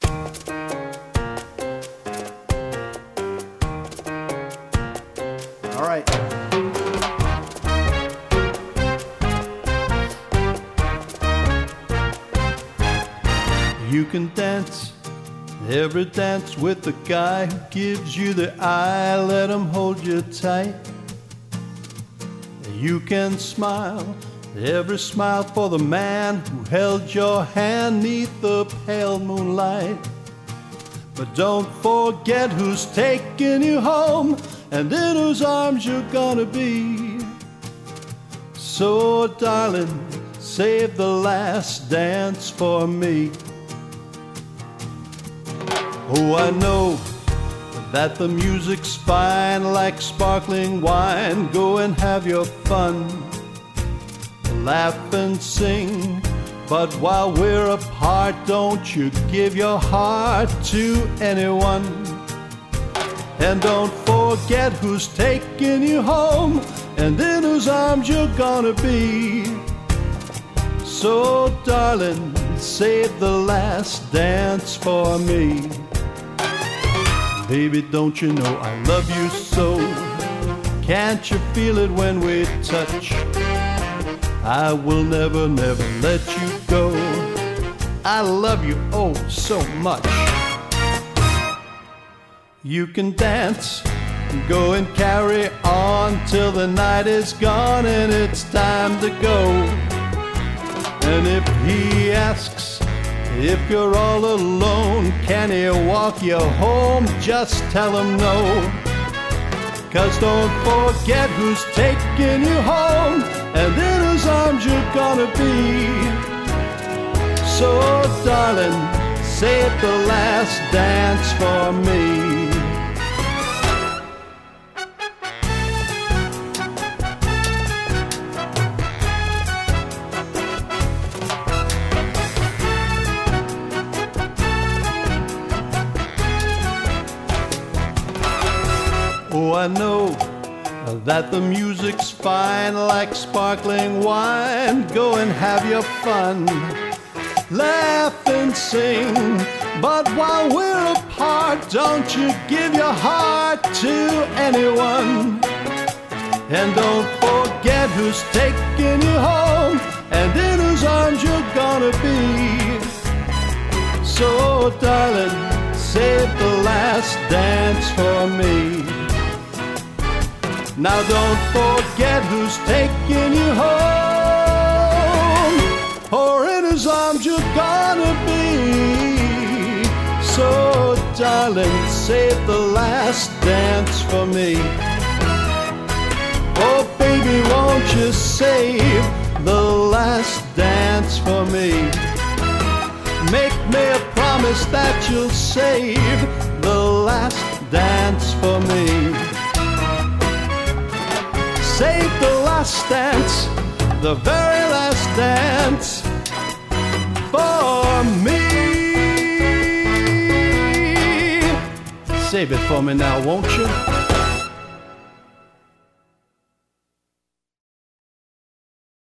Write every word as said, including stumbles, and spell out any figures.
All right. You can dance every dance with the guy who gives you the eye. Let him hold you tight. You can smile every smile for the man who held your hand 'neath the pale moonlight. But don't forget who's taking you home and in whose arms you're gonna be. So darling, save the last dance for me. Oh, I know that the music's fine like sparkling wine. Go and have your fun, laugh and sing. But while we're apart, don't you give your heart to anyone. And don't forget who's taking you home and in whose arms you're gonna be. So darling, save the last dance for me. Baby, don't you know I love you so? Can't you feel it when we touch? I will never, never let you go. I love you oh so much. You can dance, go and carry on till the night is gone and it's time to go. And if he asks if you're all alone, can he walk you home? Just tell him no. 'Cause don't forget who's taking you home and in whose arms you're gonna be. So darling, save the last dance for me. Oh, I know that the music's fine like sparkling wine. Go and have your fun, laugh and sing. But while we're apart, don't you give your heart to anyone. And don't forget who's taking you home and in whose arms you're gonna be. So darling, save the last dance for me. Now don't forget who's taking you home, or in his arms you're gonna be. So darling, save the last dance for me. Oh baby, won't you save the last dance for me? Make me a promise that you'll save the last dance for me. Save the last dance, the very last dance for me. Save it for me now, won't you?